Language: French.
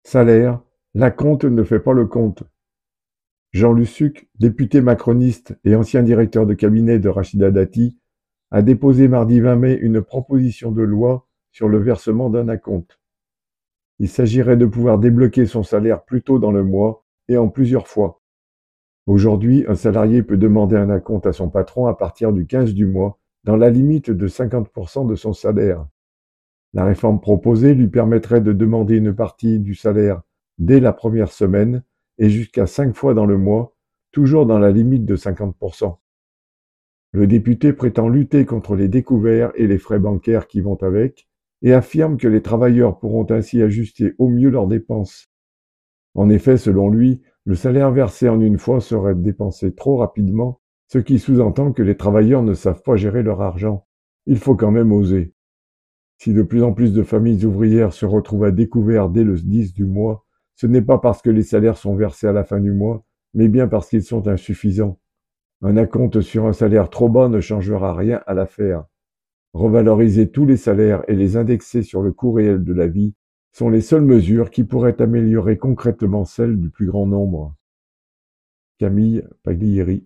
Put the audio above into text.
Salaire, l'acompte ne fait pas le compte. Jean Lussuc, député macroniste et ancien directeur de cabinet de Rachida Dati, a déposé mardi 20 mai une proposition de loi sur le versement d'un acompte. Il s'agirait de pouvoir débloquer son salaire plus tôt dans le mois et en plusieurs fois. Aujourd'hui, un salarié peut demander un acompte à son patron à partir du 15 du mois, dans la limite de 50% de son salaire. La réforme proposée lui permettrait de demander une partie du salaire dès la première semaine et jusqu'à 5 fois dans le mois, toujours dans la limite de 50%. Le député prétend lutter contre les découverts et les frais bancaires qui vont avec et affirme que les travailleurs pourront ainsi ajuster au mieux leurs dépenses. En effet, selon lui, le salaire versé en une fois serait dépensé trop rapidement, ce qui sous-entend que les travailleurs ne savent pas gérer leur argent. Il faut quand même oser. Si de plus en plus de familles ouvrières se retrouvent à découvert dès le 10 du mois, ce n'est pas parce que les salaires sont versés à la fin du mois, mais bien parce qu'ils sont insuffisants. Un acompte sur un salaire trop bas ne changera rien à l'affaire. Revaloriser tous les salaires et les indexer sur le coût réel de la vie sont les seules mesures qui pourraient améliorer concrètement celle du plus grand nombre. Camille Paglieri.